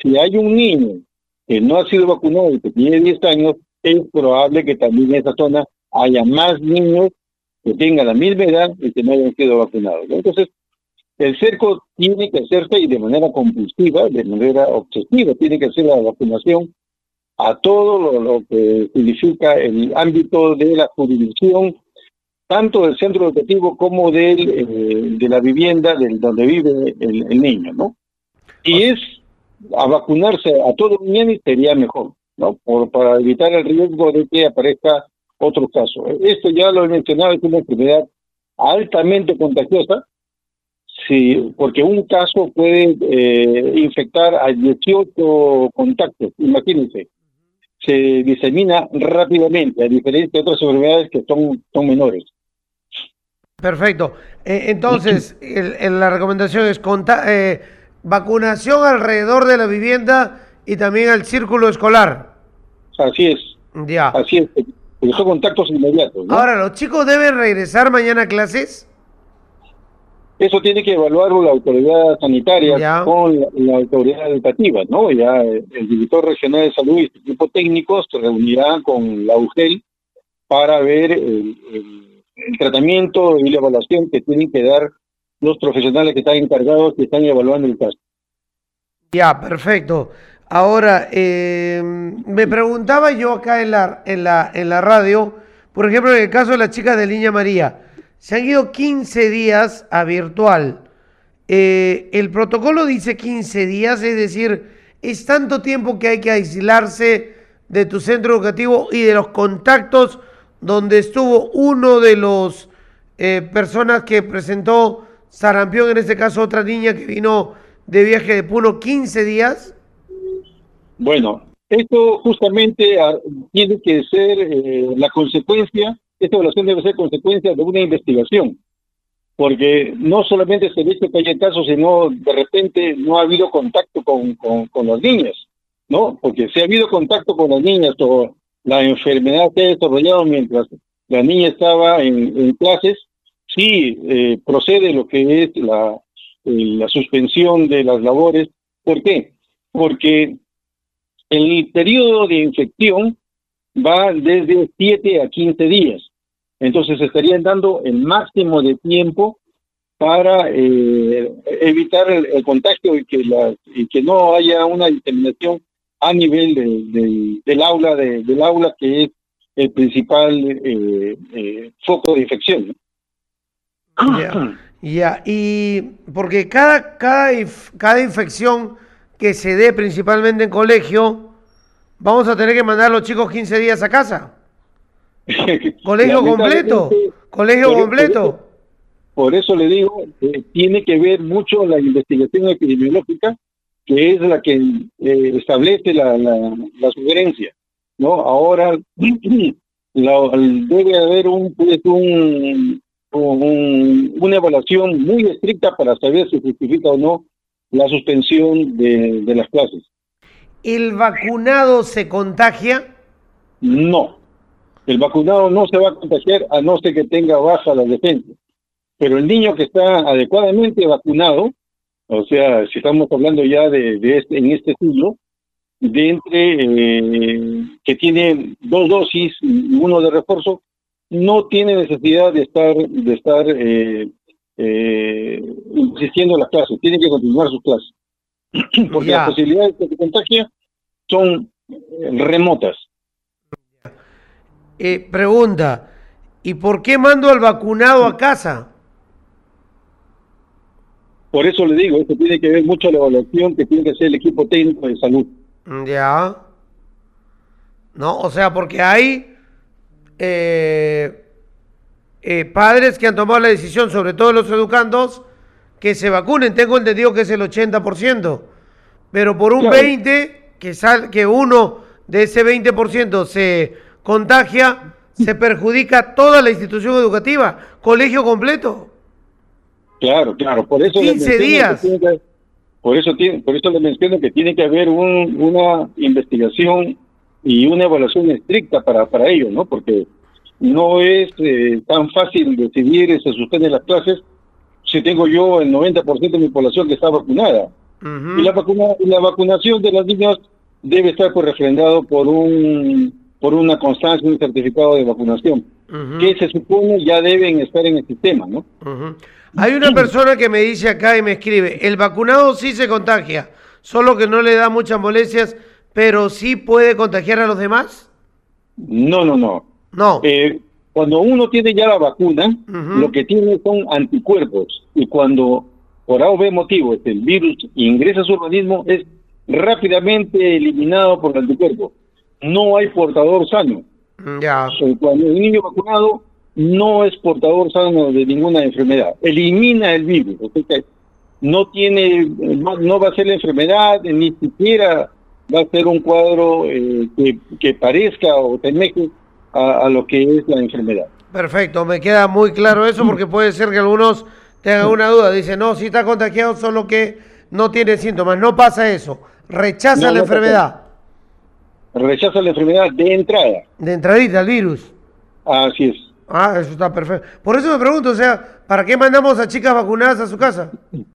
si hay un niño que no ha sido vacunado y que tiene 10 años, es probable que también en esa zona haya más niños que tengan la misma edad y que no hayan sido vacunados, ¿no? Entonces, el cerco tiene que hacerse y de manera compulsiva, de manera obsesiva, tiene que hacer la vacunación a todo lo que significa el ámbito de la jurisdicción, tanto del centro educativo como de la vivienda donde vive el niño, ¿no? O Y s- es a vacunarse a todo niño sería mejor, ¿no? Para evitar el riesgo de que aparezca otro caso. Esto ya lo he mencionado, es una enfermedad altamente contagiosa, sí, porque un caso puede infectar a 18 contactos, imagínense, se disemina rápidamente, a diferencia de otras enfermedades que son menores. Perfecto. Entonces, la recomendación es vacunación alrededor de la vivienda y también al círculo escolar. Así es, Ya. así es, porque son contactos inmediatos, ¿no? Ahora, ¿los chicos deben regresar mañana a clases? Eso tiene que evaluarlo la autoridad sanitaria Ya. con la autoridad educativa, ¿no? Ya el director regional de salud y su equipo técnico se reunirá con la UGEL para ver el tratamiento y la evaluación que tienen que dar los profesionales que están encargados, que están evaluando el caso. Ya, perfecto. Ahora, me preguntaba yo acá en la radio, por ejemplo, en el caso de las chicas de Línea María, se han ido 15 días a virtual. El protocolo dice 15 días, es decir, es tanto tiempo que hay que aislarse de tu centro educativo y de los contactos donde estuvo uno de los personas que presentó sarampión, en este caso otra niña que vino de viaje de Puno 15 días. Bueno, esto justamente tiene que ser la consecuencia, esta evaluación debe ser consecuencia de una investigación, porque no solamente se dice que haya casos, sino de repente no ha habido contacto con las niñas, ¿no? Porque si ha habido contacto con las niñas o la enfermedad se ha desarrollado mientras la niña estaba en clases, sí procede lo que es la suspensión de las labores. ¿Por qué? Porque el periodo de infección va desde 7 a 15 días. Entonces estarían dando el máximo de tiempo para evitar el contagio y que no haya una diseminación a nivel del aula que es el principal foco de infección, Ya, ¿no? ya. Y porque cada infección que se dé principalmente en colegio, vamos a tener que mandar a los chicos 15 días a casa. Colegio completo, Lamentablemente, colegio completo. eso, por eso le digo, tiene que ver mucho la investigación epidemiológica, que es la que establece la sugerencia, ¿no? Ahora debe haber una evaluación muy estricta para saber si justifica o no la suspensión de las clases. ¿El vacunado se contagia? No, el vacunado no se va a contagiar a no ser que tenga baja la defensa. Pero el niño que está adecuadamente vacunado, o sea, si estamos hablando ya en este siglo, que tiene dos dosis y uno de refuerzo, no tiene necesidad de estar insistiendo en las clases, tiene que continuar sus clases, porque las Ya. posibilidades de que se contagie son remotas. Pregunta, ¿y por qué mando al vacunado a casa? Por eso le digo, esto tiene que ver mucho la evaluación que tiene que hacer el equipo técnico de salud. Ya. No, o sea, porque hay eh, padres que han tomado la decisión, sobre todo los educandos, que se vacunen. Tengo entendido que es el 80%, pero por un Claro, 20% que uno de ese 20% se contagia, se perjudica toda la institución educativa, colegio completo, claro, por eso le 15 menciono que días. por eso le menciono que tiene que haber una investigación y una evaluación estricta para ello, ¿no? Porque no es tan fácil decidir se suspenden las clases si tengo yo el 90% de mi población que está vacunada. Y la vacunación de los niños debe estar refrendado por una constancia, un certificado de vacunación, que se supone ya deben estar en el sistema, ¿no? Hay una persona que me dice acá y me escribe, el vacunado sí se contagia, solo que no le da muchas molestias, pero sí puede contagiar a los demás. No, no, no. No. Cuando uno tiene ya la vacuna, lo que tiene son anticuerpos, y cuando por A o B motivo el virus ingresa a su organismo, es rápidamente eliminado por el anticuerpo. No hay portador sano. Ya. Cuando un niño vacunado no es portador sano de ninguna enfermedad. Elimina el virus. O sea, no va a ser la enfermedad, ni siquiera va a ser un cuadro que parezca o semeje a lo que es la enfermedad. Perfecto, me queda muy claro eso porque puede ser que algunos tengan una duda. Dicen, no, sí está contagiado, solo que no tiene síntomas. No pasa eso. Rechaza la enfermedad. Rechaza la enfermedad de entrada. De entradita, el virus. Así es. Ah, eso está perfecto. Por eso me pregunto, o sea, ¿para qué mandamos a chicas vacunadas a su casa?